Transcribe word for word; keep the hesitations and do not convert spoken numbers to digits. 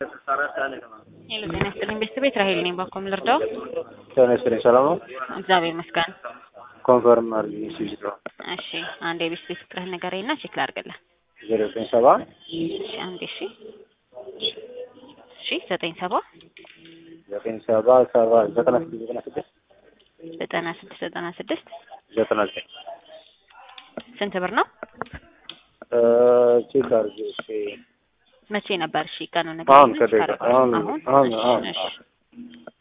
ሄሎ ጤና ይስጥልኝ ቤተሰቤት ራሄል ነኝ። ባኮም ልርዳው? ጤና ይስጥልኝ ሰላም ነው? እግዚአብሔር ይመስገን። ኮንፈርም አድርጊ ሲል ነው። እሺ አንዴ የቤተሰቤት ቁጥርህን ንገረኝና ቼክ ላድርግልህ። ዜሮ ዘጠኝ ሰባ እሺ አንዴ እሺ እሺ ዘጠኝ ሰባ ዘጠኝ ሰባ ሰባ ዘጠና ስድስት ዘጠና ስድስት ዘጠና ስድስት ዘጠና ስድስት ዘጠና ዘጠኝ ስንት ብር ነው? ቼክ አድርጊ እሺ። መቼ ነበር? እሺ ቀኑን አሁን ንገረኝ። ከደቂቃ አሁን አሁን አሁን እሺ